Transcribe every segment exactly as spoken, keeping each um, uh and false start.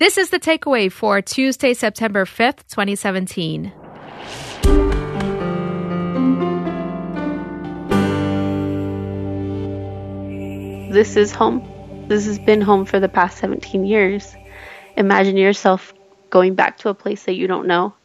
This is The Takeaway for Tuesday, September fifth, twenty seventeen. This is home. This has been home for the past seventeen years. Imagine yourself going back to a place that you don't know.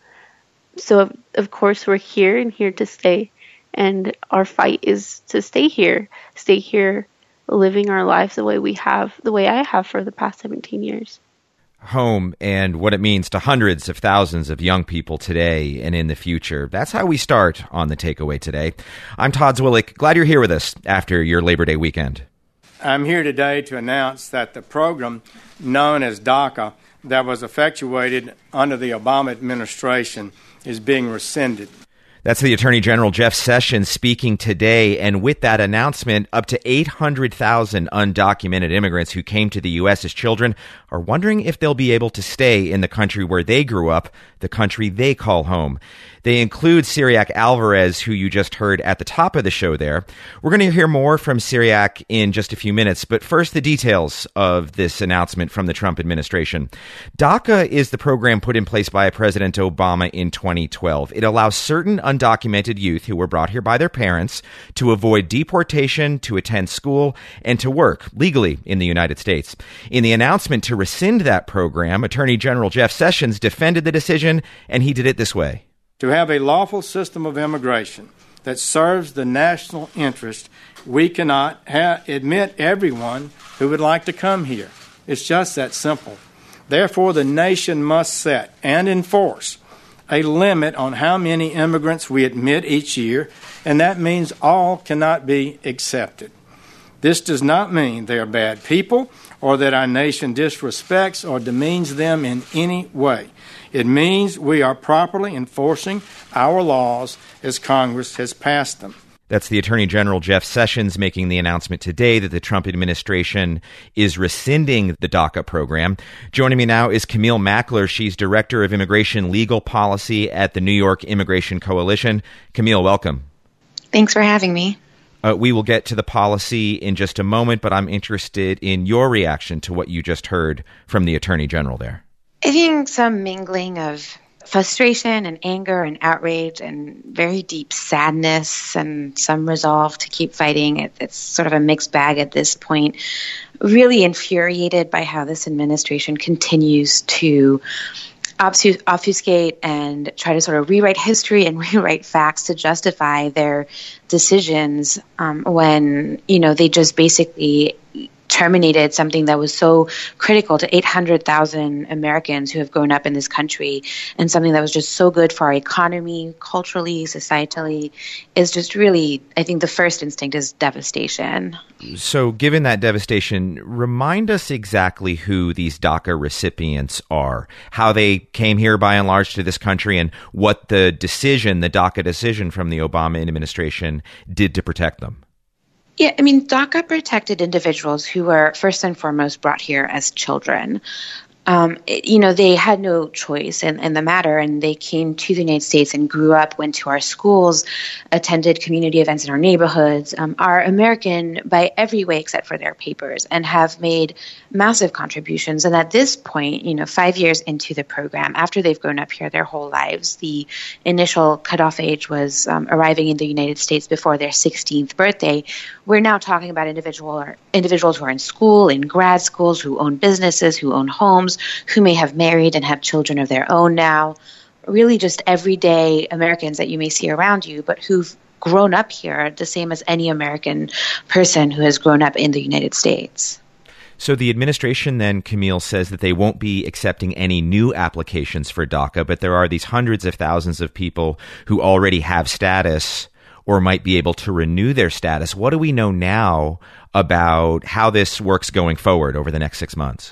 So, of, of course, we're here and here to stay. And our fight is to stay here, stay here, living our lives the way we have, the way I have for the past seventeen years. Home and what it means to hundreds of thousands of young people today and in the future. That's how we start on The Takeaway today. I'm Todd Zwillich. Glad you're here with us after your Labor Day weekend. I'm here today to announce that the program known as DACA that was effectuated under the Obama administration is being rescinded. That's the Attorney General Jeff Sessions speaking today, and with that announcement, up to eight hundred thousand undocumented immigrants who came to the U S as children are wondering if they'll be able to stay in the country where they grew up, the country they call home. They include Cyriac Alvarez, who you just heard at the top of the show there. We're going to hear more from Cyriac in just a few minutes, but first the details of this announcement from the Trump administration. DACA is the program put in place by President Obama in twenty twelve. It allows certain undocumented youth who were brought here by their parents to avoid deportation, to attend school, and to work legally in the United States. In the announcement to rescind that program, Attorney General Jeff Sessions defended the decision, and he did it this way. To have a lawful system of immigration that serves the national interest, we cannot ha- admit everyone who would like to come here. It's just that simple. Therefore, the nation must set and enforce a limit on how many immigrants we admit each year, and that means all cannot be accepted. This does not mean they are bad people or that our nation disrespects or demeans them in any way. It means we are properly enforcing our laws as Congress has passed them. That's the Attorney General Jeff Sessions making the announcement today that the Trump administration is rescinding the DACA program. Joining me now is Camille Mackler. She's Director of Immigration Legal Policy at the New York Immigration Coalition. Camille, welcome. Thanks for having me. Uh, we will get to the policy in just a moment, but I'm interested in your reaction to what you just heard from the Attorney General there. I think some mingling of frustration and anger and outrage and very deep sadness and some resolve to keep fighting. It, it's sort of a mixed bag at this point. Really infuriated by how this administration continues to obfus- obfuscate and try to sort of rewrite history and rewrite facts to justify their decisions um, when, you know, they just basically terminated something that was so critical to eight hundred thousand Americans who have grown up in this country, and something that was just so good for our economy, culturally, societally, is just really, I think the first instinct is devastation. So given that devastation, remind us exactly who these DACA recipients are, how they came here by and large to this country, and what the decision, the DACA decision from the Obama administration did to protect them. Yeah, I mean, DACA protected individuals who were first and foremost brought here as children. Um, it, you know, they had no choice in, in the matter, and they came to the United States and grew up, went to our schools, attended community events in our neighborhoods, um, are American by every way except for their papers, and have made massive contributions. And at this point, you know, five years into the program, after they've grown up here their whole lives, the initial cutoff age was um, arriving in the United States before their sixteenth birthday. We're now talking about individual or individuals who are in school, in grad schools, who own businesses, who own homes, who may have married and have children of their own now. Really just everyday Americans that you may see around you, but who've grown up here the same as any American person who has grown up in the United States. So the administration then, Camille, says that they won't be accepting any new applications for DACA, but there are these hundreds of thousands of people who already have status or might be able to renew their status. What do we know now about how this works going forward over the next six months?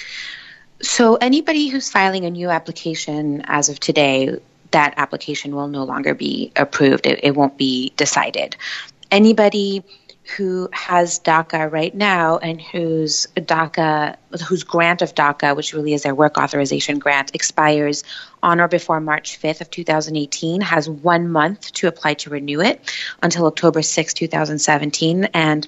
So anybody who's filing a new application as of today, that application will no longer be approved. It, it won't be decided. Anybody who has DACA right now and whose DACA, whose grant of DACA, which really is their work authorization grant, expires on or before March fifth of two thousand eighteen, has one month to apply to renew it until October sixth, two thousand seventeen. And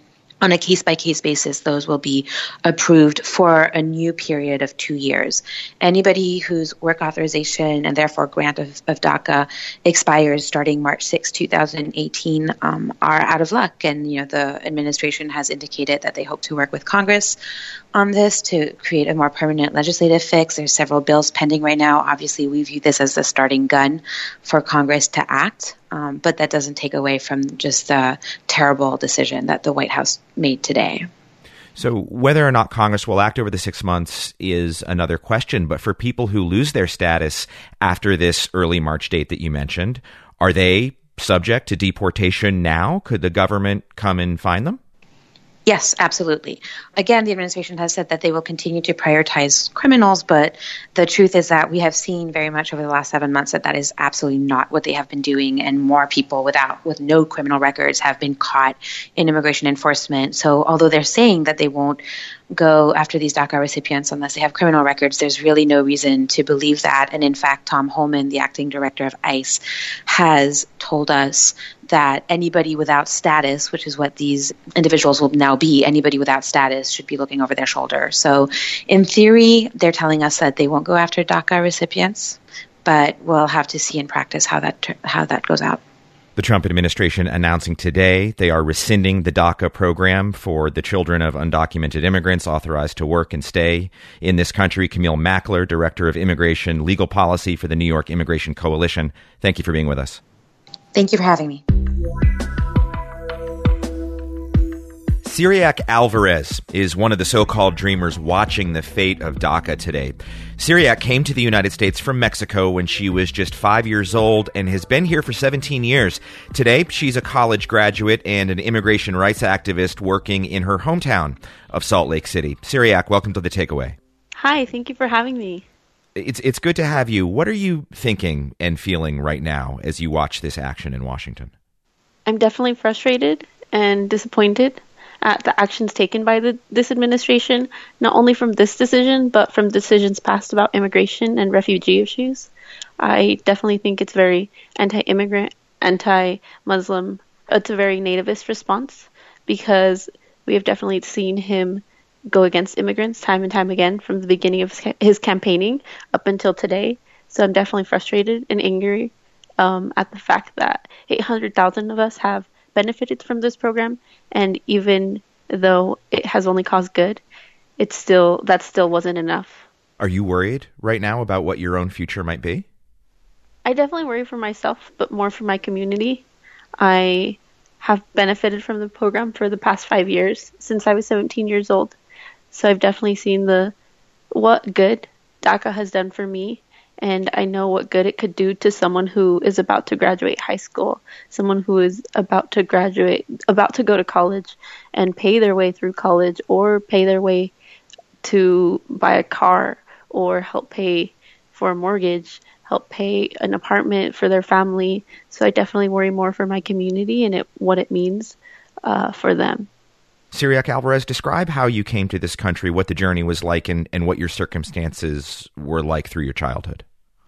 On a case-by-case basis, those will be approved for a new period of two years. Anybody whose work authorization and therefore grant of, of DACA expires starting March sixth, twenty eighteen um, are out of luck. And, you know, the administration has indicated that they hope to work with Congress on this to create a more permanent legislative fix. There's several bills pending right now. Obviously, we view this as the starting gun for Congress to act. Um, but that doesn't take away from just the terrible decision that the White House made today. So whether or not Congress will act over the six months is another question. But for people who lose their status after this early March date that you mentioned, are they subject to deportation now? Could the government come and find them? Yes, absolutely. Again, the administration has said that they will continue to prioritize criminals, but the truth is that we have seen very much over the last seven months that that is absolutely not what they have been doing, and more people without with no criminal records have been caught in immigration enforcement. So although they're saying that they won't go after these DACA recipients unless they have criminal records, there's really no reason to believe that. And in fact, Tom Homan, the acting director of ICE, has told us that anybody without status, which is what these individuals will now be, anybody without status should be looking over their shoulder. So in theory, they're telling us that they won't go after DACA recipients, but we'll have to see in practice how that how that goes out. The Trump administration announcing today they are rescinding the DACA program for the children of undocumented immigrants authorized to work and stay in this country. Camille Mackler, Director of Immigration Legal Policy for the New York Immigration Coalition. Thank you for being with us. Thank you for having me. Cyriac Alvarez is one of the so-called dreamers watching the fate of DACA today. Cyriac came to the United States from Mexico when she was just five years old and has been here for seventeen years. Today, she's a college graduate and an immigration rights activist working in her hometown of Salt Lake City. Cyriac, welcome to The Takeaway. Hi, thank you for having me. It's it's good to have you. What are you thinking and feeling right now as you watch this action in Washington? I'm definitely frustrated and disappointed at the actions taken by the, this administration, not only from this decision, but from decisions past about immigration and refugee issues. I definitely think it's very anti-immigrant, anti-Muslim. It's a very nativist response because we have definitely seen him go against immigrants time and time again from the beginning of his campaigning up until today. So I'm definitely frustrated and angry um, at the fact that eight hundred thousand of us have benefited from this program, and even though it has only caused good, it's still that still wasn't enough. Are you worried right now about what your own future might be? I definitely worry for myself, but more for my community. I have benefited from the program for the past five years since I was seventeen years old. So I've definitely seen the what good DACA has done for me, and I know what good it could do to someone who is about to graduate high school, someone who is about to graduate, about to go to college and pay their way through college, or pay their way to buy a car, or help pay for a mortgage, help pay an apartment for their family. So I definitely worry more for my community and it, what it means uh, for them. Cyriac Alvarez, describe how you came to this country, what the journey was like, and, and what your circumstances were like through your childhood.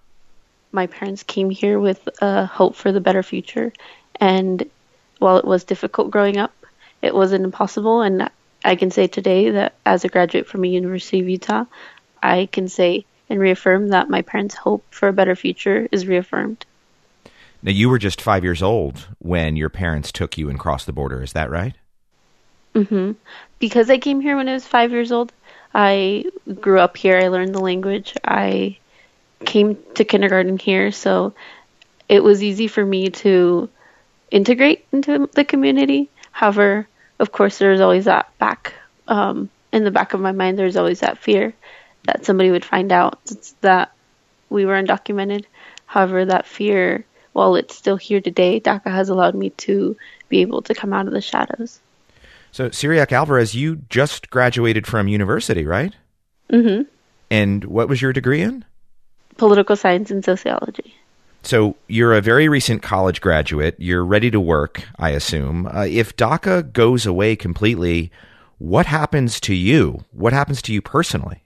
My parents came here with uh, hope for the better future. And while it was difficult growing up, it wasn't impossible. And I can say today that as a graduate from the University of Utah, I can say and reaffirm that my parents' hope for a better future is reaffirmed. Now, you were just five years old when your parents took you and crossed the border. Is that right? Mm-hmm. Because I came here when I was five years old, I grew up here. I learned the language. I came to kindergarten here, so it was easy for me to integrate into the community. However, of course, there's always that back, um, in the back of my mind, there's always that fear that somebody would find out that we were undocumented. However, that fear, while it's still here today, DACA has allowed me to be able to come out of the shadows. So, Cyriac Alvarez, you just graduated from university, right? Mm-hmm. And what was your degree in? Political science and sociology. So you're a very recent college graduate. You're ready to work, I assume. Uh, if DACA goes away completely, what happens to you? What happens to you personally?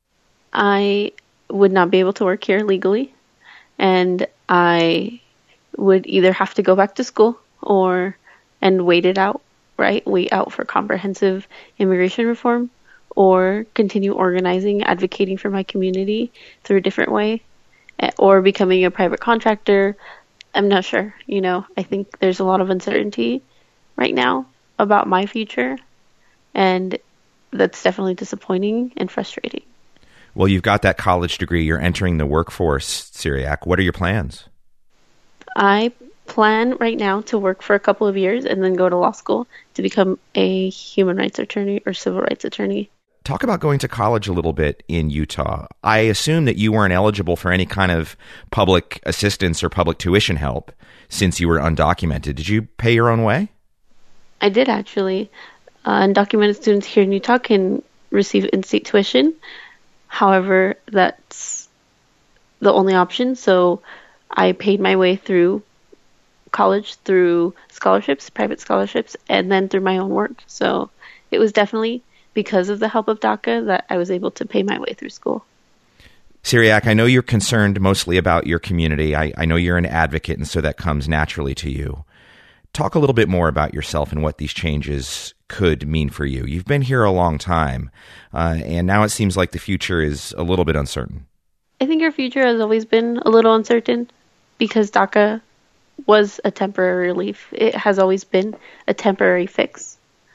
I would not be able to work here legally, and I would either have to go back to school or and wait it out right, wait out for comprehensive immigration reform or continue organizing, advocating for my community through a different way, or becoming a private contractor. I'm not sure. You know, I think there's a lot of uncertainty right now about my future, and that's definitely disappointing and frustrating. Well, you've got that college degree. You're entering the workforce, Cyriaque. What are your plans? I plan right now to work for a couple of years and then go to law school to become a human rights attorney or civil rights attorney. Talk about going to college a little bit in Utah. I assume that you weren't eligible for any kind of public assistance or public tuition help since you were undocumented. Did you pay your own way? I did, actually. Uh, undocumented students here in Utah can receive in-state tuition. However, that's the only option. So I paid my way through college through scholarships, private scholarships, and then through my own work. So it was definitely because of the help of DACA that I was able to pay my way through school. Cyriaque, I know you're concerned mostly about your community. I, I know you're an advocate, and so that comes naturally to you. Talk a little bit more about yourself and what these changes could mean for you. You've been here a long time, uh, and now it seems like the future is a little bit uncertain. I think our future has always been a little uncertain because DACA was a temporary relief. It has always been a temporary fix.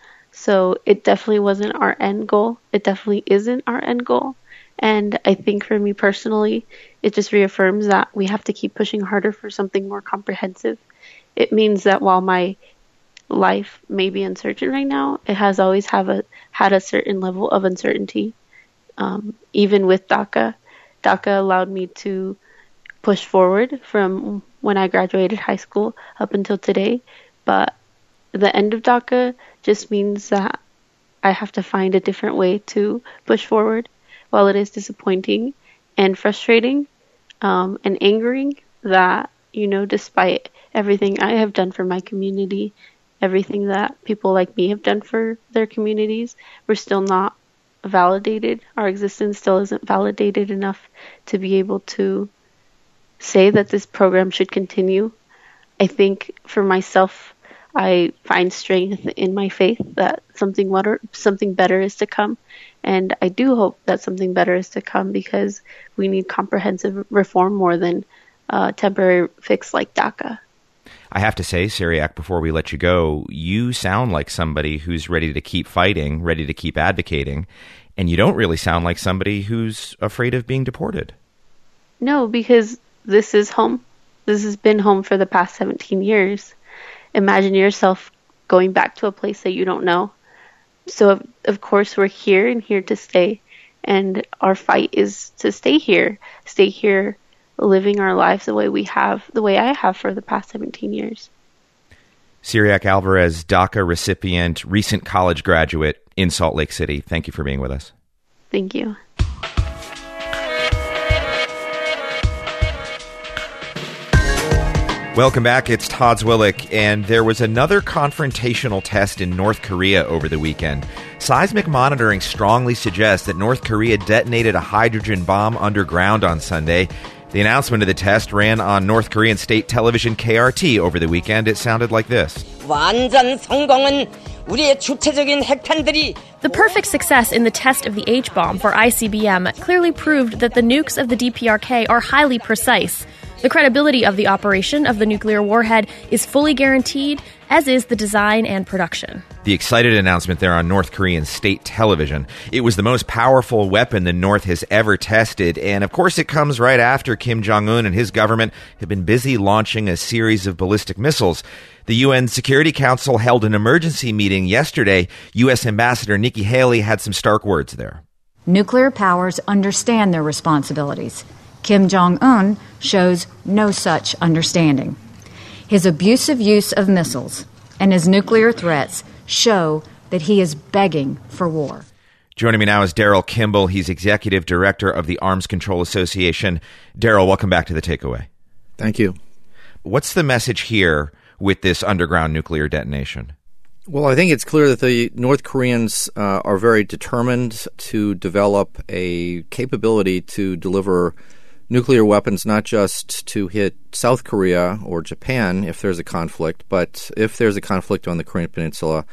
So it definitely wasn't our end goal. It definitely isn't our end goal. And I think for me personally, it just reaffirms that we have to keep pushing harder for something more comprehensive. It means that while my life may be uncertain right now, it has always have a, had a certain level of uncertainty. Um, even with DACA, DACA allowed me to push forward from when I graduated high school up until today. But the end of DACA just means that I have to find a different way to push forward. While it is disappointing and frustrating um, and angering that, you know, despite everything I have done for my community, everything that people like me have done for their communities, we're still not validated. Our existence still isn't validated enough to be able to say that this program should continue. I think for myself, I find strength in my faith that something better, something better is to come. And I do hope that something better is to come because we need comprehensive reform more than a temporary fix like DACA. I have to say, Cyriaque, before we let you go, you sound like somebody who's ready to keep fighting, ready to keep advocating, and you don't really sound like somebody who's afraid of being deported. No, because this is home. This has been home for the past seventeen years. Imagine yourself going back to a place that you don't know. So, of, of course, we're here and here to stay. And our fight is to stay here, stay here, living our lives the way we have, the way I have for the past seventeen years. Cyriaque Alvarez, DACA recipient, recent college graduate in Salt Lake City. Thank you for being with us. Thank you. Welcome back. It's Todd Zwillich, and there was another confrontational test in North Korea over the weekend. Seismic monitoring strongly suggests that North Korea detonated a hydrogen bomb underground on Sunday. The announcement of the test ran on North Korean state television K R T over the weekend. It sounded like this. 완전 성공은 우리의 주체적인 핵탄들이 The perfect success in the test of the H-bomb for I C B M clearly proved that the nukes of the D P R K are highly precise. The credibility of the operation of the nuclear warhead is fully guaranteed, as is the design and production. The excited announcement there on North Korean state television. It was the most powerful weapon the North has ever tested, and of course it comes right after Kim Jong-un and his government have been busy launching a series of ballistic missiles. The U N Security Council held an emergency meeting yesterday. U S Ambassador Nikki Haley had some stark words there. Nuclear powers understand their responsibilities. Kim Jong-un shows no such understanding. His abusive use of missiles and his nuclear threats show that he is begging for war. Joining me now is Daryl Kimball. He's Executive Director of the Arms Control Association. Daryl, welcome back to The Takeaway. Thank you. What's the message here with this underground nuclear detonation? Well, I think it's clear that the North Koreans uh, are very determined to develop a capability to deliver nuclear weapons, not just to hit South Korea or Japan if there's a conflict, but if there's a conflict on the Korean Peninsula,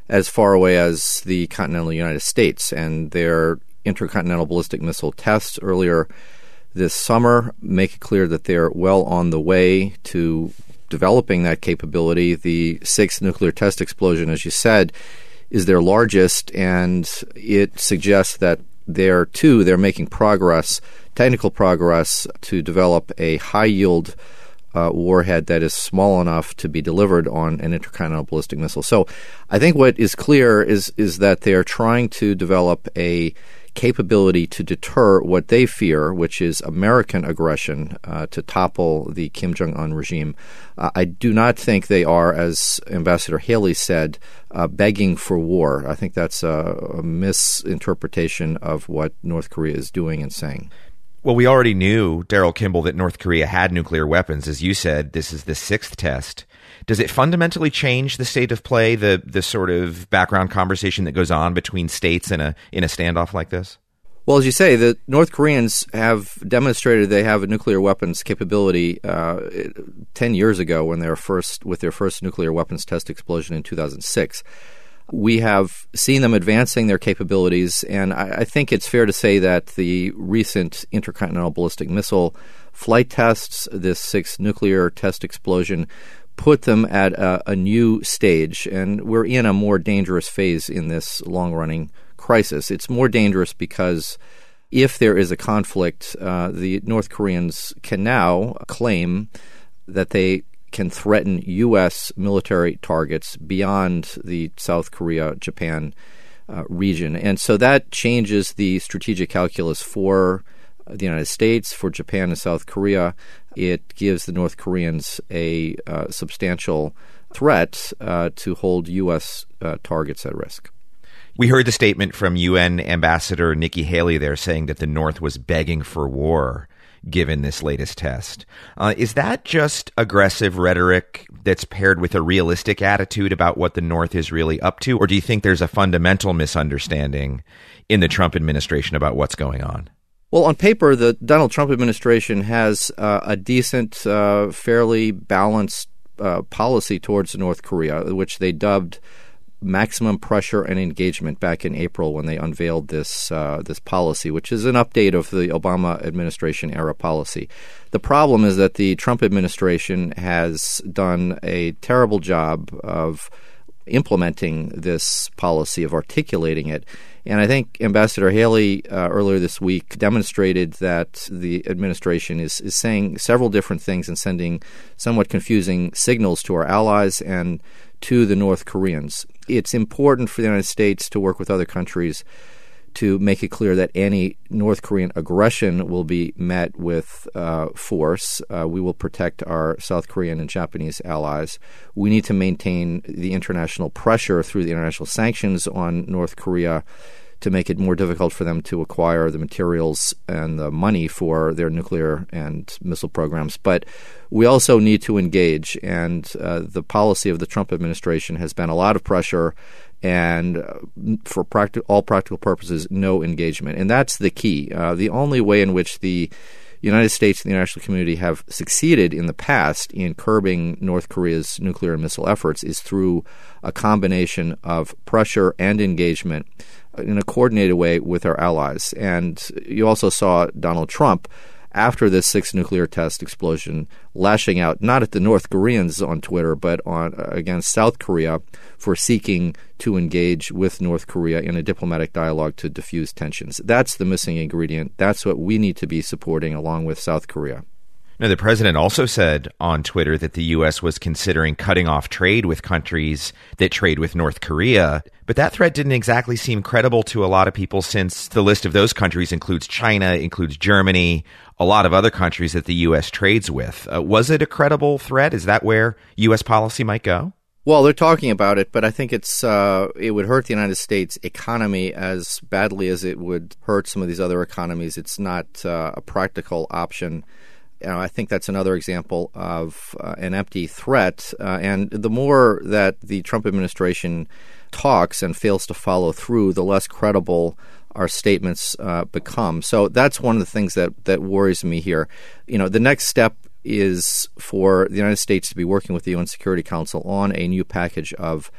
as far away as the continental United States. And their intercontinental ballistic missile tests earlier this summer make it clear that they're well on the way to developing that capability. The sixth nuclear test explosion, as you said, is their largest, and it suggests that there, too, they're making progress, technical progress, to develop a high-yield uh, warhead that is small enough to be delivered on an intercontinental ballistic missile. So I think what is clear is is that they're trying to develop a capability to deter what they fear, which is American aggression uh, to topple the Kim Jong-un regime. Uh, I do not think they are, as Ambassador Haley said, uh, begging for war. I think that's a, a misinterpretation of what North Korea is doing and saying. Well, we already knew, Daryl Kimball, that North Korea had nuclear weapons. As you said, this is the sixth test. Does it fundamentally change the state of play, the the sort of background conversation that goes on between states in a in a standoff like this? Well, as you say, the North Koreans have demonstrated they have a nuclear weapons capability uh, ten years ago when they were first with their first nuclear weapons test explosion in two thousand six. We have seen them advancing their capabilities, and I, I think it's fair to say that the recent intercontinental ballistic missile flight tests, this sixth nuclear test explosion, put them at a, a new stage, and we're in a more dangerous phase in this long-running crisis. It's more dangerous because if there is a conflict, uh, the North Koreans can now claim that they can threaten U S military targets beyond the South Korea, Japan uh, region. And so that changes the strategic calculus for the United States, for Japan and South Korea. It gives the North Koreans a uh, substantial threat uh, to hold U S uh, targets at risk. We heard the statement from U N Ambassador Nikki Haley there saying that the North was begging for war given this latest test. Uh, is that just aggressive rhetoric that's paired with a realistic attitude about what the North is really up to? Or do you think there's a fundamental misunderstanding in the Trump administration about what's going on? Well, on paper, the Donald Trump administration has uh, a decent, uh, fairly balanced uh, policy towards North Korea, which they dubbed maximum pressure and engagement back in April when they unveiled this uh, this policy, which is an update of the Obama administration era policy. The problem is that the Trump administration has done a terrible job of implementing this policy, of articulating it. And I think Ambassador Haley uh, earlier this week demonstrated that the administration is, is saying several different things and sending somewhat confusing signals to our allies and to the North Koreans. It's important for the United States to work with other countries to make it clear that any North Korean aggression will be met with uh, force. Uh, we will protect our South Korean and Japanese allies. We need to maintain the international pressure through the international sanctions on North Korea to make it more difficult for them to acquire the materials and the money for their nuclear and missile programs. But we also need to engage, and uh, the policy of the Trump administration has been a lot of pressure and uh, for practi- all practical purposes, no engagement. And that's the key. Uh, the only way in which the United States and the international community have succeeded in the past in curbing North Korea's nuclear and missile efforts is through a combination of pressure and engagement in a coordinated way with our allies. And you also saw Donald Trump, after this sixth nuclear test explosion, lashing out not at the North Koreans on Twitter, but on uh, against South Korea for seeking to engage with North Korea in a diplomatic dialogue to diffuse tensions. That's the missing ingredient. That's what we need to be supporting along with South Korea. Now, the president also said on Twitter that the U S was considering cutting off trade with countries that trade with North Korea. But that threat didn't exactly seem credible to a lot of people, since the list of those countries includes China, includes Germany, a lot of other countries that the U S trades with. Uh, was it a credible threat? Is that where U S policy might go? Well, they're talking about it, but I think it's uh, it would hurt the United States economy as badly as it would hurt some of these other economies. It's not uh, a practical option. You know, I think that's another example of uh, an empty threat. Uh, and the more that the Trump administration talks and fails to follow through, the less credible our statements uh, become. So that's one of the things that, that worries me here. You know, the next step is for the United States to be working with the U N Security Council on a new package of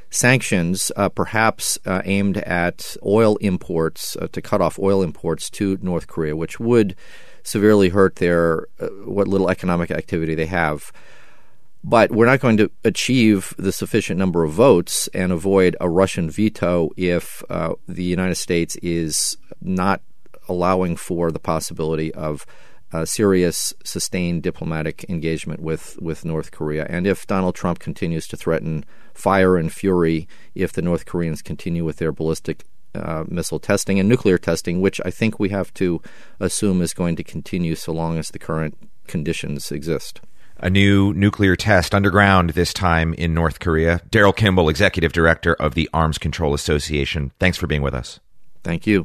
sanctions, uh, perhaps uh, aimed at oil imports, uh, to cut off oil imports to North Korea, which would severely hurt their uh, what little economic activity they have. But we're not going to achieve the sufficient number of votes and avoid a Russian veto if uh, the United States is not allowing for the possibility of uh, serious, sustained diplomatic engagement with, with North Korea. And if Donald Trump continues to threaten fire and fury if the North Koreans continue with their ballistic uh, missile testing and nuclear testing, which I think we have to assume is going to continue so long as the current conditions exist. A new nuclear test underground this time in North Korea. Daryl Kimball, Executive Director of the Arms Control Association. Thanks for being with us. Thank you.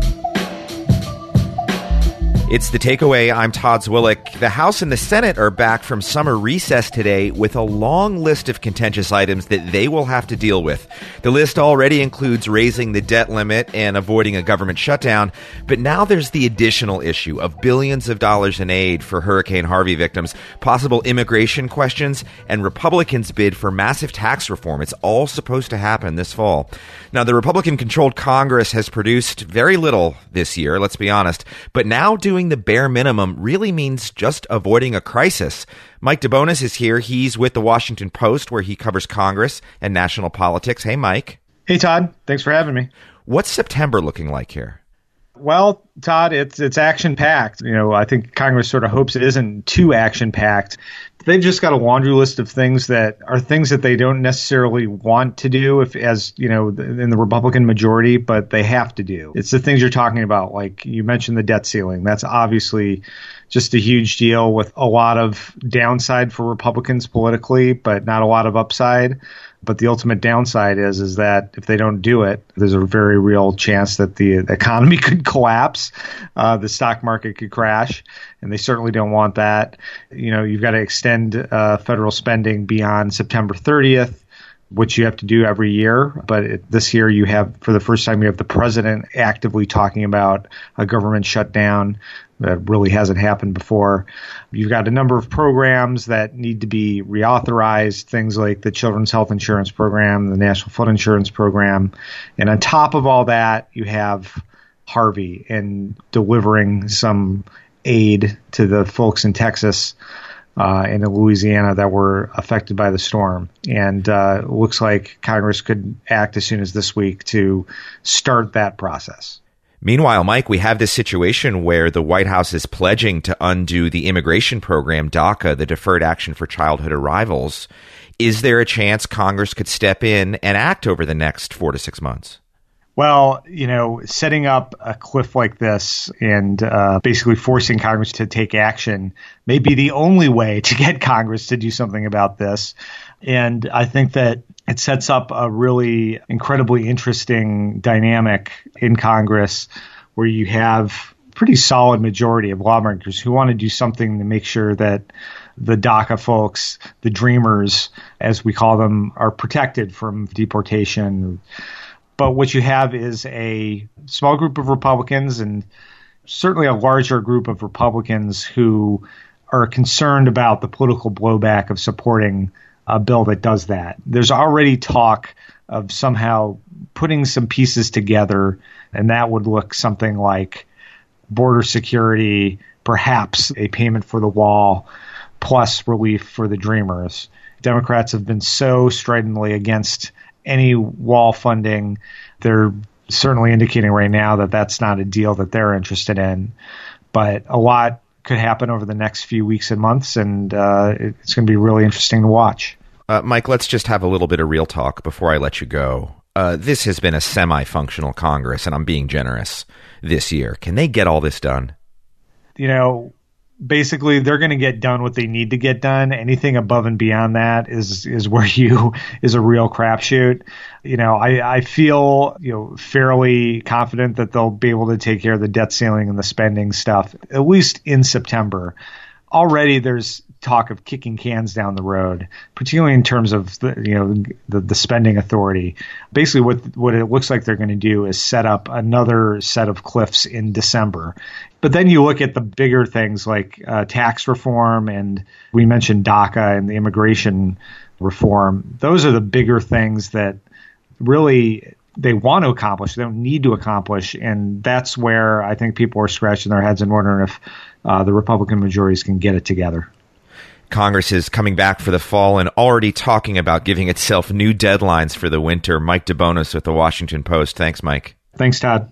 It's The Takeaway. I'm Todd Zwillich. The House and the Senate are back from summer recess today with a long list of contentious items that they will have to deal with. The list already includes raising the debt limit and avoiding a government shutdown, but now there's the additional issue of billions of dollars in aid for Hurricane Harvey victims, possible immigration questions, and Republicans' bid for massive tax reform. It's all supposed to happen this fall. Now, the Republican-controlled Congress has produced very little this year, let's be honest, but now doing the bare minimum really means just avoiding a crisis. Mike DeBonis is here. He's with the Washington Post, where he covers Congress and national politics. Hey, Mike. Hey, Todd. Thanks for having me. What's September looking like here? Well, Todd, it's it's action-packed. You know, I think Congress sort of hopes it isn't too action-packed. They've just got a laundry list of things that are things that they don't necessarily want to do if, as, you know, in the Republican majority, but they have to do. It's the things you're talking about, like you mentioned the debt ceiling. That's obviously just a huge deal with a lot of downside for Republicans politically, but not a lot of upside. But the ultimate downside is is that if they don't do it, there's a very real chance that the economy could collapse, uh, the stock market could crash, and they certainly don't want that. You know, you've got to extend uh, federal spending beyond September thirtieth, which you have to do every year. But it, this year you have, for the first time, you have the president actively talking about a government shutdown. That really hasn't happened before. You've got a number of programs that need to be reauthorized, things like the Children's Health Insurance Program, the National Flood Insurance Program. And on top of all that, you have Harvey and delivering some aid to the folks in Texas uh, and in Louisiana that were affected by the storm. And uh, it looks like Congress could act as soon as this week to start that process. Meanwhile, Mike, we have this situation where the White House is pledging to undo the immigration program, DACA, the Deferred Action for Childhood Arrivals. Is there a chance Congress could step in and act over the next four to six months? Well, you know, setting up a cliff like this and uh, basically forcing Congress to take action may be the only way to get Congress to do something about this. And I think that it sets up a really incredibly interesting dynamic in Congress where you have a pretty solid majority of lawmakers who want to do something to make sure that the DACA folks, the dreamers, as we call them, are protected from deportation. But what you have is a small group of Republicans and certainly a larger group of Republicans who are concerned about the political blowback of supporting a bill that does that. There's already talk of somehow putting some pieces together, and that would look something like border security, perhaps a payment for the wall, plus relief for the dreamers. Democrats have been so stridently against any wall funding. They're certainly indicating right now that that's not a deal that they're interested in. But a lot could happen over the next few weeks and months, and uh, it's going to be really interesting to watch. Uh, Mike, let's just have a little bit of real talk before I let you go. Uh, this has been a semi-functional Congress, and I'm being generous this year. Can they get all this done? You know, basically, they're going to get done what they need to get done. Anything above and beyond that is is where you is a real crapshoot. You know, I, I feel you know fairly confident that they'll be able to take care of the debt ceiling and the spending stuff, at least in September. Already, there's talk of kicking cans down the road, particularly in terms of the, you know the, the spending authority. Basically, what what it looks like they're going to do is set up another set of cliffs in December. But then you look at the bigger things like uh, tax reform, and we mentioned DACA and the immigration reform. Those are the bigger things that really they want to accomplish, they don't need to accomplish. And that's where I think people are scratching their heads and wondering if uh, the Republican majorities can get it together. Congress is coming back for the fall and already talking about giving itself new deadlines for the winter. Mike DeBonis with the Washington Post. Thanks, Mike. Thanks, Todd.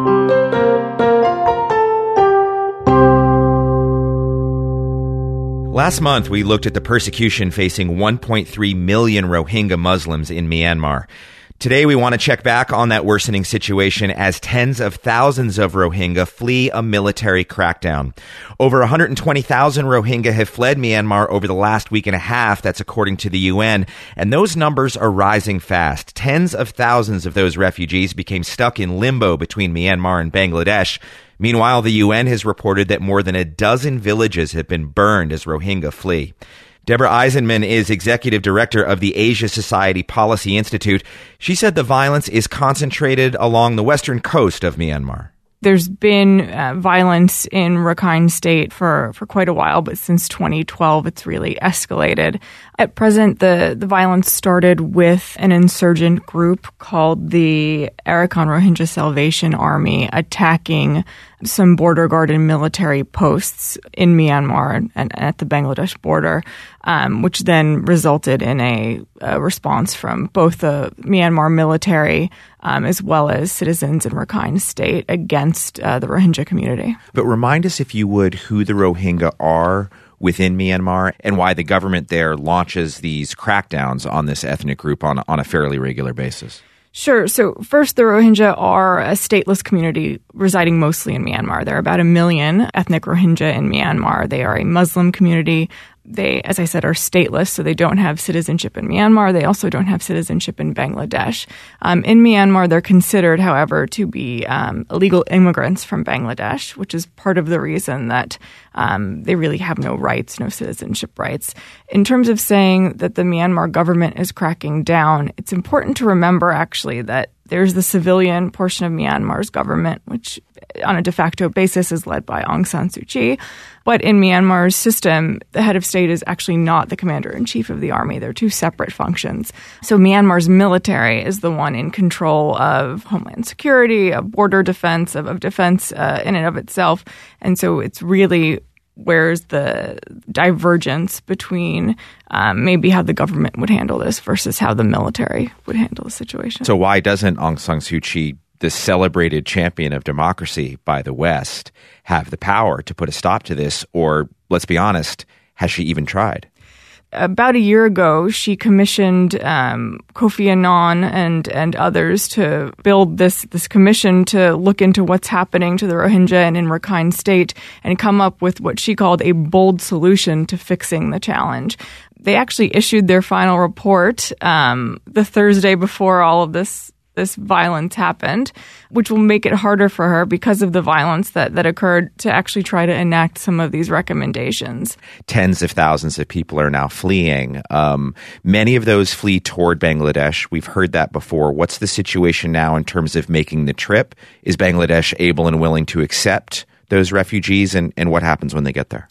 Last month, we looked at the persecution facing one point three million Rohingya Muslims in Myanmar. Today, we want to check back on that worsening situation as tens of thousands of Rohingya flee a military crackdown. Over one hundred twenty thousand Rohingya have fled Myanmar over the last week and a half. That's according to the U N. And those numbers are rising fast. Tens of thousands of those refugees became stuck in limbo between Myanmar and Bangladesh. Meanwhile, the U N has reported that more than a dozen villages have been burned as Rohingya flee. Deborah Eisenman is executive director of the Asia Society Policy Institute. She said the violence is concentrated along the western coast of Myanmar. There's been uh, violence in Rakhine State for, for quite a while, but since twenty twelve, it's really escalated. At present, the, the violence started with an insurgent group called the Arakan Rohingya Salvation Army attacking some border guard and military posts in Myanmar and, and at the Bangladesh border, um, which then resulted in a, a response from both the Myanmar military um, as well as citizens in Rakhine State against uh, the Rohingya community. But remind us, if you would, who the Rohingya are within Myanmar and why the government there launches these crackdowns on this ethnic group on, on a fairly regular basis. Sure. So first, the Rohingya are a stateless community residing mostly in Myanmar. There are about a million ethnic Rohingya in Myanmar. They are a Muslim community. They, as I said, are stateless, so they don't have citizenship in Myanmar. They also don't have citizenship in Bangladesh. Um, in Myanmar, they're considered, however, to be um, illegal immigrants from Bangladesh, which is part of the reason that um, they really have no rights, no citizenship rights. In terms of saying that the Myanmar government is cracking down, it's important to remember, actually, that there's the civilian portion of Myanmar's government, which on a de facto basis is led by Aung San Suu Kyi. But in Myanmar's system, the head of state is actually not the commander-in-chief of the army. They're two separate functions. So Myanmar's military is the one in control of homeland security, of border defense, of, of defense uh, in and of itself. And so it's really where's the divergence between um, maybe how the government would handle this versus how the military would handle the situation. So why doesn't Aung San Suu Kyi, the celebrated champion of democracy by the West, have the power to put a stop to this? Or, let's be honest, has she even tried? About a year ago, she commissioned um, Kofi Annan and and others to build this this commission to look into what's happening to the Rohingya and in Rakhine State and come up with what she called a bold solution to fixing the challenge. They actually issued their final report um, the Thursday before all of this this violence happened, which will make it harder for her because of the violence that, that occurred to actually try to enact some of these recommendations. Tens of thousands of people are now fleeing. Um, many of those flee toward Bangladesh. We've heard that before. What's the situation now in terms of making the trip? Is Bangladesh able and willing to accept those refugees, and, and what happens when they get there?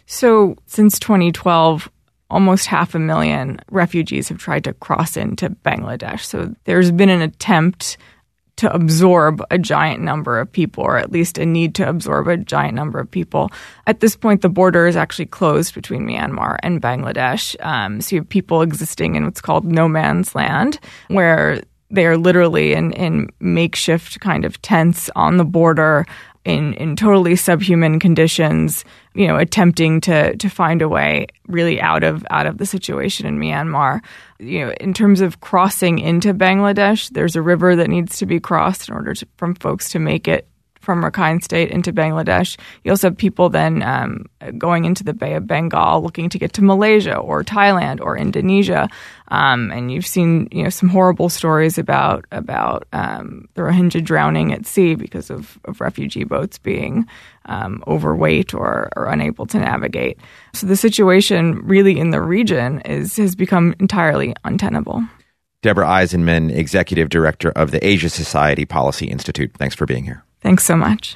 So since twenty twelve, almost half a million refugees have tried to cross into Bangladesh. So there's been an attempt to absorb a giant number of people, or at least a need to absorb a giant number of people. At this point, the border is actually closed between Myanmar and Bangladesh. Um, so you have people existing in what's called no man's land, where they are literally in, in makeshift kind of tents on the border, in, in totally subhuman conditions, you know, attempting to to find a way really out of out of the situation in Myanmar. You know, in terms of crossing into Bangladesh, there's a river that needs to be crossed in order to, from folks to make it from Rakhine State into Bangladesh. You also have people then um, going into the Bay of Bengal looking to get to Malaysia or Thailand or Indonesia. Um, and you've seen, you know, some horrible stories about about um, the Rohingya drowning at sea because of, of refugee boats being um, overweight or, or unable to navigate. So the situation really in the region is has become entirely untenable. Deborah Eisenman, Executive Director of the Asia Society Policy Institute. Thanks for being here. Thanks so much.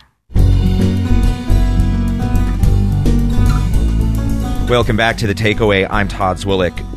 Welcome back to The Takeaway. I'm Todd Zwillich.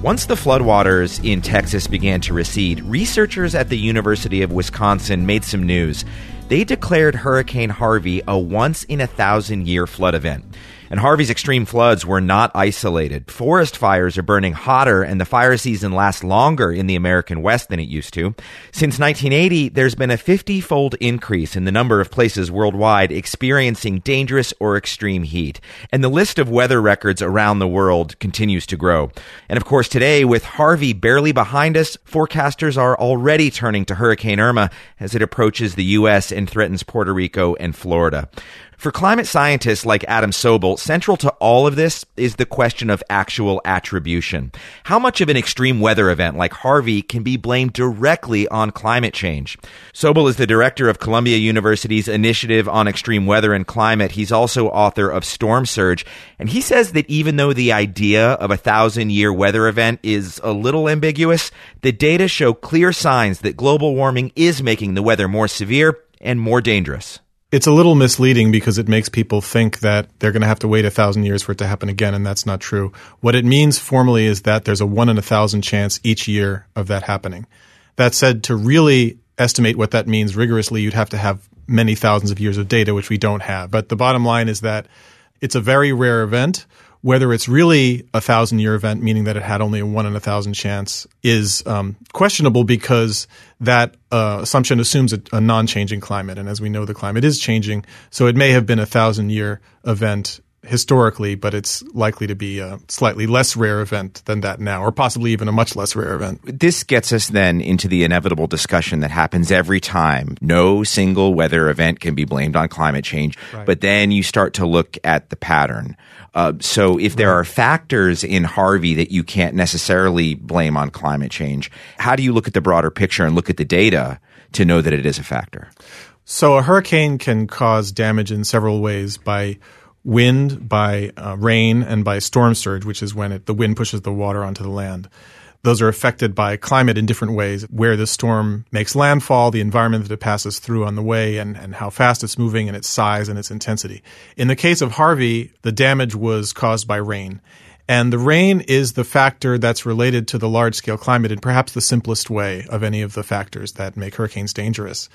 Once the floodwaters in Texas began to recede, researchers at the University of Wisconsin made some news. They declared Hurricane Harvey a once-in-a-thousand-year flood event. And Harvey's extreme floods were not isolated. Forest fires are burning hotter, and the fire season lasts longer in the American West than it used to. Since nineteen eighty, there's been a fifty-fold increase in the number of places worldwide experiencing dangerous or extreme heat. And the list of weather records around the world continues to grow. And of course, today, with Harvey barely behind us, forecasters are already turning to Hurricane Irma as it approaches the U S and threatens Puerto Rico and Florida. For climate scientists like Adam Sobel, central to all of this is the question of actual attribution. How much of an extreme weather event like Harvey can be blamed directly on climate change? Sobel is the director of Columbia University's Initiative on Extreme Weather and Climate. He's also author of Storm Surge, and he says that even though the idea of a thousand-year weather event is a little ambiguous, the data show clear signs that global warming is making the weather more severe and more dangerous. It's a little misleading because it makes people think that they're going to have to wait a thousand years for it to happen again, and that's not true. What it means formally is that there's a one in a thousand chance each year of that happening. That said, to really estimate what that means rigorously, you'd have to have many thousands of years of data, which we don't have. But the bottom line is that it's a very rare event. Whether it's really a thousand-year event, meaning that it had only a one in a thousand chance, is um, questionable because that uh, assumption assumes a, a non-changing climate. And as we know, the climate is changing. So it may have been a thousand-year event historically, but it's likely to be a slightly less rare event than that now, or possibly even a much less rare event. This gets us then into the inevitable discussion that happens every time. No single weather event can be blamed on climate change, right. But then you start to look at the pattern. Uh, so if there are factors in Harvey that you can't necessarily blame on climate change, how do you look at the broader picture and look at the data to know that it is a factor? So a hurricane can cause damage in several ways: by wind, by uh, rain, and by storm surge, which is when it, the wind pushes the water onto the land. Those are affected by climate in different ways, where the storm makes landfall, the environment that it passes through on the way, and, and how fast it's moving, and its size and its intensity. In the case of Harvey, the damage was caused by rain. And the rain is the factor that's related to the large-scale climate in perhaps the simplest way of any of the factors that make hurricanes dangerous.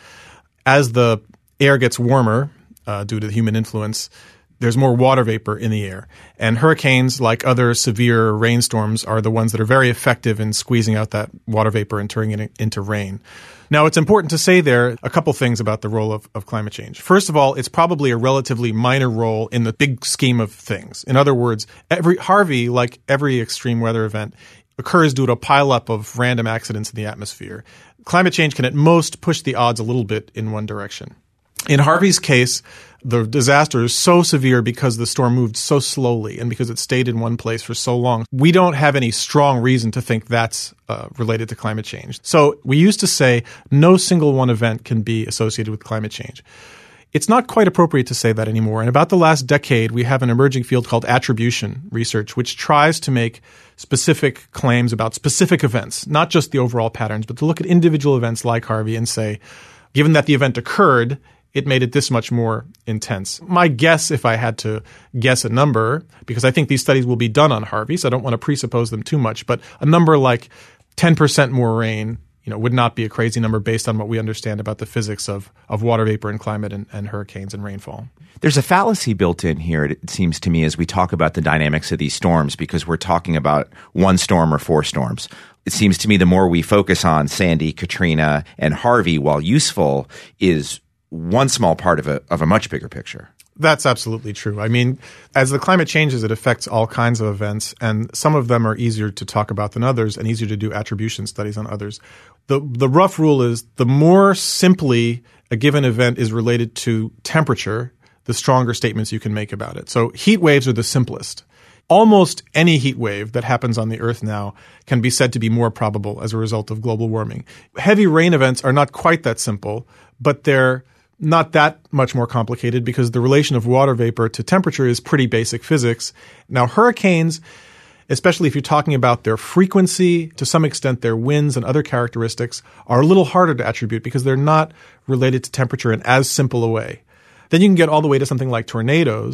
As the air gets warmer uh, due to human influence, there's more water vapor in the air. And hurricanes, like other severe rainstorms, are the ones that are very effective in squeezing out that water vapor and turning it into rain. Now, it's important to say there a couple things about the role of, of climate change. First of all, it's probably a relatively minor role in the big scheme of things. In other words, every Harvey, like every extreme weather event, occurs due to a pileup of random accidents in the atmosphere. Climate change can at most push the odds a little bit in one direction. In Harvey's case, the disaster is so severe because the storm moved so slowly and because it stayed in one place for so long. We don't have any strong reason to think that's uh, related to climate change. So we used to say no single one event can be associated with climate change. It's not quite appropriate to say that anymore. In about the last decade, we have an emerging field called attribution research, which tries to make specific claims about specific events, not just the overall patterns, but to look at individual events like Harvey and say, given that the event occurred, it made it this much more intense. My guess, if I had to guess a number, because I think these studies will be done on Harvey, so I don't want to presuppose them too much, but a number like ten percent more rain, you know, would not be a crazy number based on what we understand about the physics of, of water vapor and climate and, and hurricanes and rainfall. There's a fallacy built in here, it seems to me, as we talk about the dynamics of these storms, because we're talking about one storm or four storms. It seems to me the more we focus on Sandy, Katrina, and Harvey, while useful, is one small part of a of a much bigger picture. That's absolutely true. I mean, as the climate changes, it affects all kinds of events, and some of them are easier to talk about than others and easier to do attribution studies on others. The the rough rule is the more simply a given event is related to temperature, the stronger statements you can make about it. So heat waves are the simplest. Almost any heat wave that happens on the Earth now can be said to be more probable as a result of global warming. Heavy rain events are not quite that simple, but they're not that much more complicated because the relation of water vapor to temperature is pretty basic physics. Now, hurricanes, especially if you're talking about their frequency, to some extent their winds and other characteristics, are a little harder to attribute because they're not related to temperature in as simple a way. Then you can get all the way to something like tornadoes,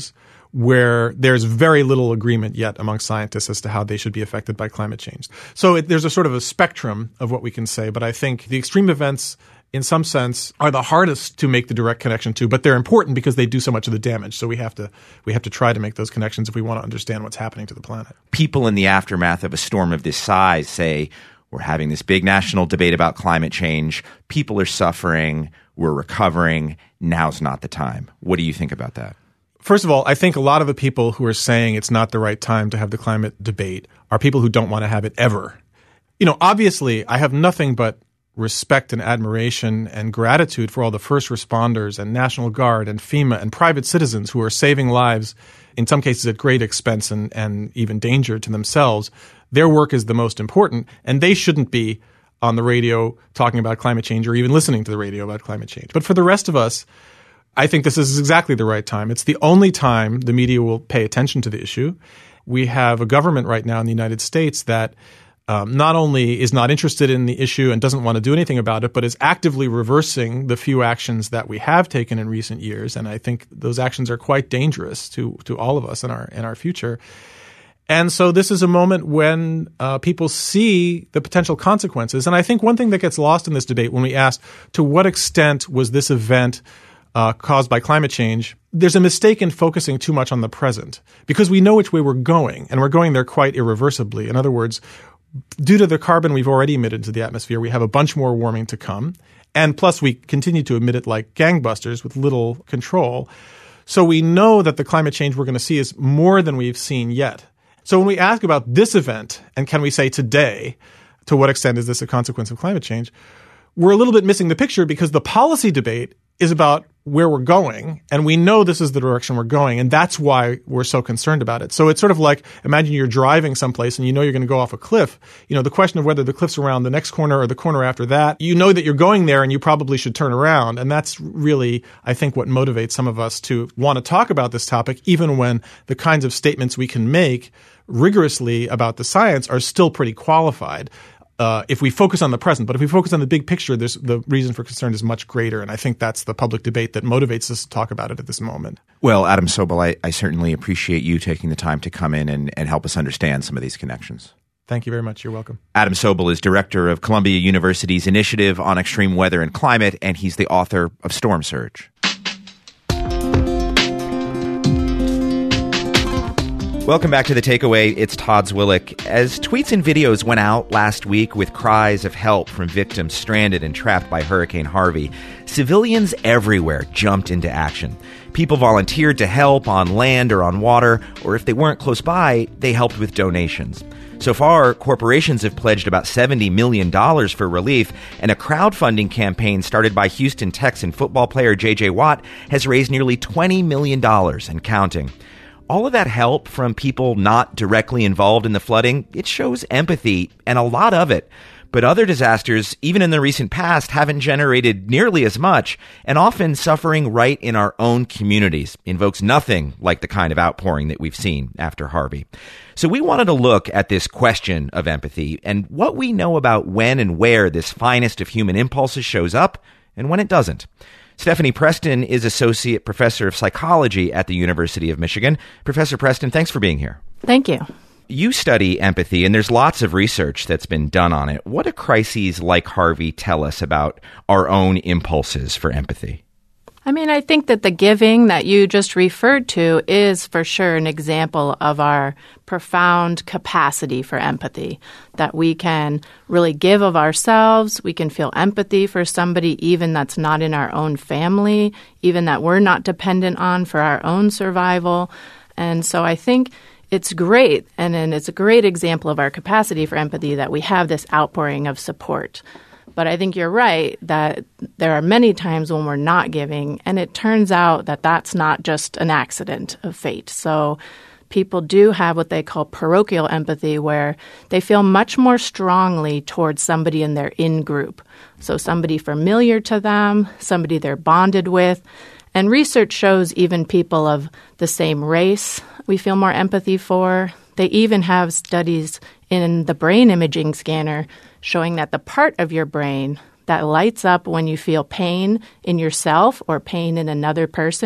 where there's very little agreement yet among scientists as to how they should be affected by climate change. So it, there's a sort of a spectrum of what we can say, but I think the extreme events in some sense are the hardest to make the direct connection to, but they're important because they do so much of the damage. So we have to we have to try to make those connections if we want to understand what's happening to the planet. People in the aftermath of a storm of this size say, we're having this big national debate about climate change. People are suffering. We're recovering. Now's not the time. What do you think about that? First of all, I think a lot of the people who are saying it's not the right time to have the climate debate are people who don't want to have it ever. You know, obviously, I have nothing but respect and admiration and gratitude for all the first responders and National Guard and FEMA and private citizens who are saving lives, in some cases at great expense and, and even danger to themselves. Their work is the most important, and they shouldn't be on the radio talking about climate change or even listening to the radio about climate change. But for the rest of us, I think this is exactly the right time. It's the only time the media will pay attention to the issue. We have a government right now in the United States that Um, not only is not interested in the issue and doesn't want to do anything about it, but is actively reversing the few actions that we have taken in recent years. And I think those actions are quite dangerous to to all of us in our in our future. And so this is a moment when uh, people see the potential consequences. And I think one thing that gets lost in this debate when we ask to what extent was this event uh, caused by climate change, there's a mistake in focusing too much on the present because we know which way we're going, and we're going there quite irreversibly. In other words, due to the carbon we've already emitted into the atmosphere, we have a bunch more warming to come. And plus, we continue to emit it like gangbusters with little control. So we know that the climate change we're going to see is more than we've seen yet. So when we ask about this event, and can we say today, to what extent is this a consequence of climate change, we're a little bit missing the picture because the policy debate is about where we're going, and we know this is the direction we're going, and that's why we're so concerned about it. So it's sort of like, imagine you're driving someplace and you know you're going to go off a cliff. You know, the question of whether the cliff's around the next corner or the corner after that, you know that you're going there and you probably should turn around. And that's really, I think, what motivates some of us to want to talk about this topic, even when the kinds of statements we can make rigorously about the science are still pretty qualified. Uh, if we focus on the present, but if we focus on the big picture, there's, the reason for concern is much greater. And I think that's the public debate that motivates us to talk about it at this moment. Well, Adam Sobel, I, I certainly appreciate you taking the time to come in and, and help us understand some of these connections. Thank you very much. You're welcome. Adam Sobel is director of Columbia University's Initiative on Extreme Weather and Climate, and he's the author of Storm Surge. Welcome back to The Takeaway. It's Todd Zwillich. As tweets and videos went out last week with cries of help from victims stranded and trapped by Hurricane Harvey, civilians everywhere jumped into action. People volunteered to help on land or on water, or if they weren't close by, they helped with donations. So far, corporations have pledged about seventy million dollars for relief, and a crowdfunding campaign started by Houston Texan football player J J Watt has raised nearly twenty million dollars and counting. All of that help from people not directly involved in the flooding, it shows empathy, and a lot of it. But other disasters, even in the recent past, haven't generated nearly as much, and often suffering right in our own communities invokes nothing like the kind of outpouring that we've seen after Harvey. So we wanted to look at this question of empathy and what we know about when and where this finest of human impulses shows up and when it doesn't. Stephanie Preston is Associate Professor of Psychology at the University of Michigan. Professor Preston, thanks for being here. Thank you. You study empathy, and there's lots of research that's been done on it. What do crises like Harvey tell us about our own impulses for empathy? I mean, I think that the giving that you just referred to is for sure an example of our profound capacity for empathy, that we can really give of ourselves. We can feel empathy for somebody even that's not in our own family, even that we're not dependent on for our own survival. And so I think it's great, and, and it's a great example of our capacity for empathy that we have this outpouring of support. But I think you're right that there are many times when we're not giving, and it turns out that that's not just an accident of fate. So people do have what they call parochial empathy, where they feel much more strongly towards somebody in their in-group. So somebody familiar to them, somebody they're bonded with. And research shows even people of the same race we feel more empathy for. They even have studies in the brain imaging scanner showing that the part of your brain that lights up when you feel pain in yourself or pain in another person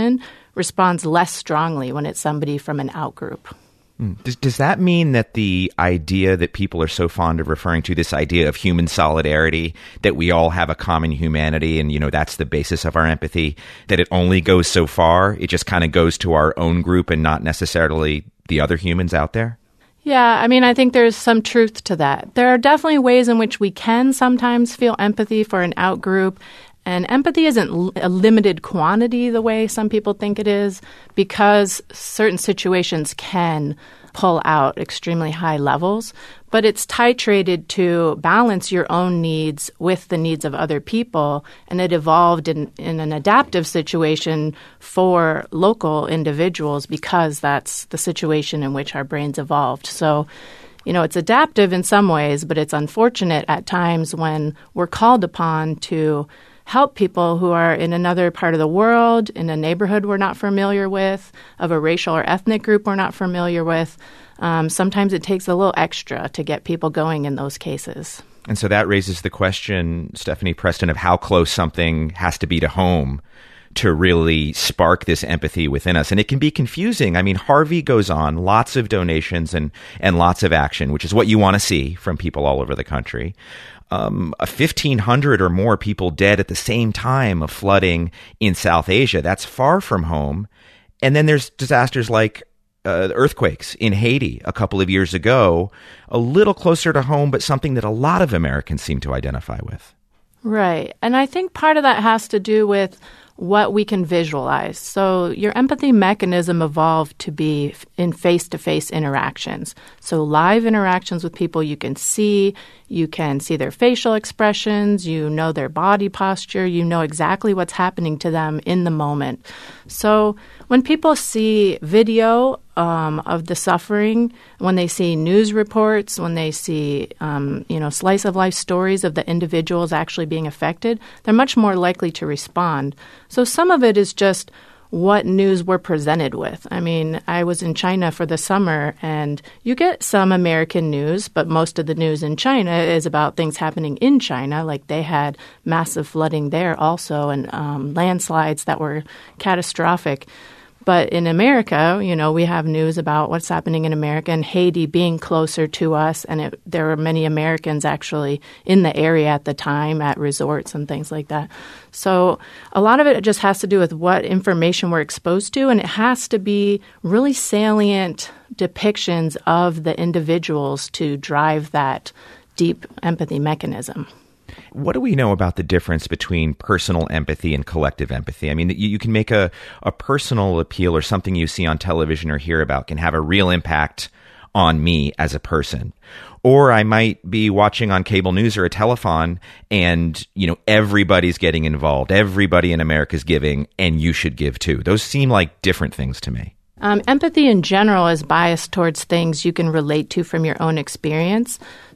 responds less strongly when it's somebody from an outgroup. Does, does that mean that the idea that people are so fond of referring to, this idea of human solidarity, that we all have a common humanity and, you know, that's the basis of our empathy, that it only goes so far? It just kind of goes to our own group and not necessarily the other humans out there? Yeah, I mean, I think there's some truth to that. There are definitely ways in which we can sometimes feel empathy for an outgroup. And empathy isn't a limited quantity the way some people think it is, because certain situations can pull out extremely high levels. But it's titrated to balance your own needs with the needs of other people. And it evolved in, in an adaptive situation for local individuals because that's the situation in which our brains evolved. So, you know, it's adaptive in some ways, but it's unfortunate at times when we're called upon to help people who are in another part of the world, in a neighborhood we're not familiar with, of a racial or ethnic group we're not familiar with. Um, sometimes it takes a little extra to get people going in those cases. And so that raises the question, Stephanie Preston, of how close something has to be to home to really spark this empathy within us. And it can be confusing. I mean, Harvey goes on, lots of donations and, and lots of action, which is what you want to see from people all over the country. Um, fifteen hundred or more people dead at the same time of flooding in South Asia. That's far from home. And then there's disasters like uh, earthquakes in Haiti a couple of years ago, a little closer to home, but something that a lot of Americans seem to identify with. Right. And I think part of that has to do with what we can visualize. So your empathy mechanism evolved to be in face-to-face interactions. So live interactions with people you can see, you can see their facial expressions, you know their body posture, you know exactly what's happening to them in the moment. So when people see video um, of the suffering, when they see news reports, when they see um, you know slice of life stories of the individuals actually being affected, they're much more likely to respond. So some of it is just what news we're presented with. I mean, I was in China for the summer, and you get some American news, but most of the news in China is about things happening in China, like they had massive flooding there also and um, landslides that were catastrophic. But in America, you know, we have news about what's happening in America and Haiti being closer to us. And it, there were many Americans actually in the area at the time at resorts and things like that. So a lot of it just has to do with what information we're exposed to. And it has to be really salient depictions of the individuals to drive that deep empathy mechanism. What do we know about the difference between personal empathy and collective empathy? I mean, you, you can make a, a personal appeal or something you see on television or hear about can have a real impact on me as a person. Or I might be watching on cable news or a telethon and, you know, everybody's getting involved. Everybody in America is giving, and you should give too. Those seem like different things to me. Um, empathy in general is biased towards things you can relate to from your own experience.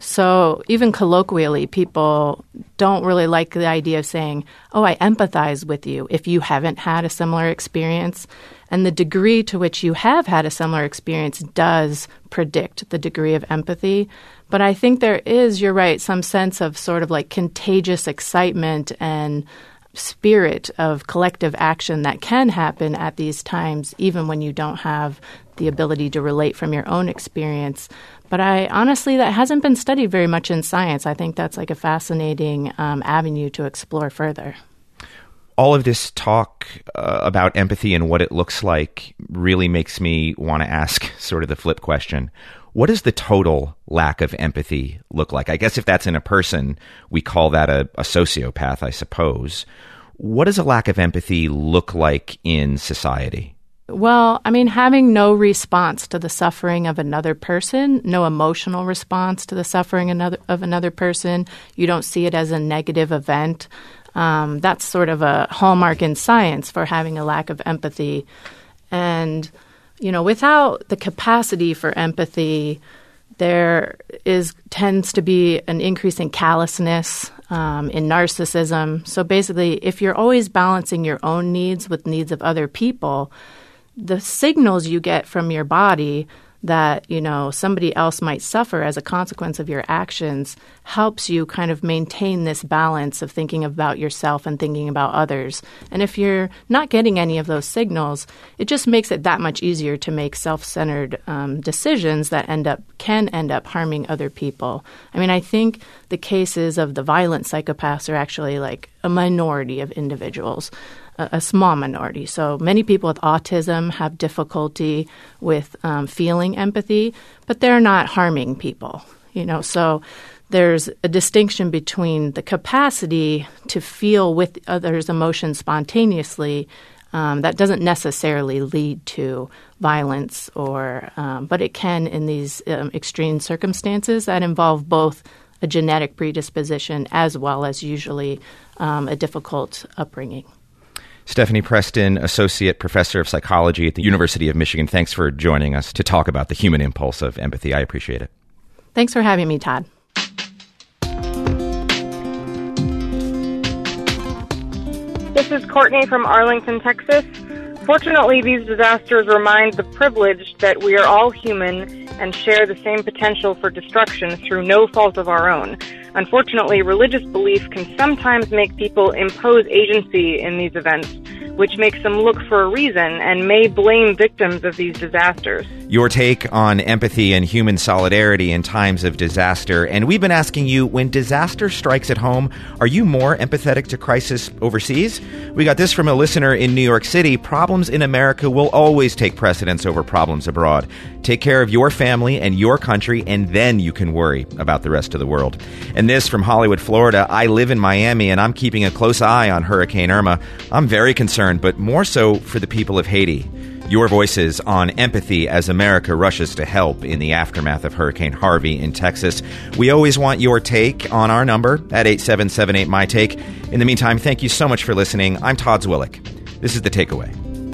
So even colloquially, people don't really like the idea of saying, oh, I empathize with you if you haven't had a similar experience. And the degree to which you have had a similar experience does predict the degree of empathy. But I think there is, you're right, some sense of sort of like contagious excitement and spirit of collective action that can happen at these times, even when you don't have the ability to relate from your own experience. But I honestly, that hasn't been studied very much in science. I think that's like a fascinating um, avenue to explore further. All of this talk uh, about empathy and what it looks like really makes me want to ask sort of the flip question. What does the total lack of empathy look like? I guess if that's in a person, we call that a, a sociopath, I suppose. What does a lack of empathy look like in society? Well, I mean, having no response to the suffering of another person, no emotional response to the suffering another, of another person. You don't see it as a negative event. Um, that's sort of a hallmark in science for having a lack of empathy. And you know, without the capacity for empathy, there is tends to be an increase in callousness, um, in narcissism. So basically, if you're always balancing your own needs with needs of other people, the signals you get from your body, that, you know, somebody else might suffer as a consequence of your actions helps you kind of maintain this balance of thinking about yourself and thinking about others. And if you're not getting any of those signals, it just makes it that much easier to make self-centered um, decisions that end up can end up harming other people. I mean, I think the cases of the violent psychopaths are actually like a minority of individuals. A small minority. So many people with autism have difficulty with um, feeling empathy, but they're not harming people, you know. So there's a distinction between the capacity to feel with others' emotions spontaneously um, that doesn't necessarily lead to violence, or um, but it can in these um, extreme circumstances that involve both a genetic predisposition as well as usually um, a difficult upbringing. Stephanie Preston, Associate Professor of Psychology at the University of Michigan. Thanks for joining us to talk about the human impulse of empathy. I appreciate it. Thanks for having me, Todd. This is Courtney from Arlington, Texas. Fortunately, these disasters remind the privileged that we are all human and share the same potential for destruction through no fault of our own. Unfortunately, religious belief can sometimes make people impose agency in these events, which makes them look for a reason and may blame victims of these disasters. Your take on empathy and human solidarity in times of disaster. And we've been asking you, when disaster strikes at home, are you more empathetic to crisis overseas? We got this from a listener in New York City. Problems in America will always take precedence over problems abroad. Take care of your family and your country, and then you can worry about the rest of the world. And this from Hollywood, Florida. I live in Miami, and I'm keeping a close eye on Hurricane Irma. I'm very concerned, but more so for the people of Haiti. Your voices on empathy as America rushes to help in the aftermath of Hurricane Harvey in Texas. We always want your take on our number at eight seven seven eight, M Y Take. In the meantime, thank you so much for listening. I'm Todd Zwillich. This is The Takeaway.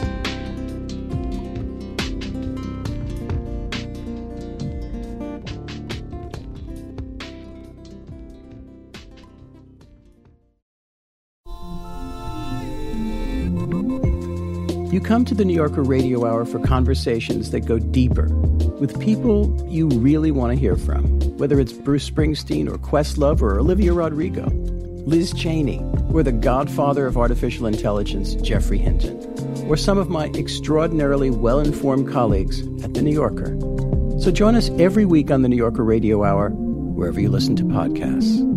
You come to the New Yorker Radio Hour for conversations that go deeper with people you really want to hear from, whether it's Bruce Springsteen or Questlove or Olivia Rodrigo, Liz Cheney, or the godfather of artificial intelligence, Geoffrey Hinton, or some of my extraordinarily well-informed colleagues at The New Yorker. So join us every week on the New Yorker Radio Hour, wherever you listen to podcasts.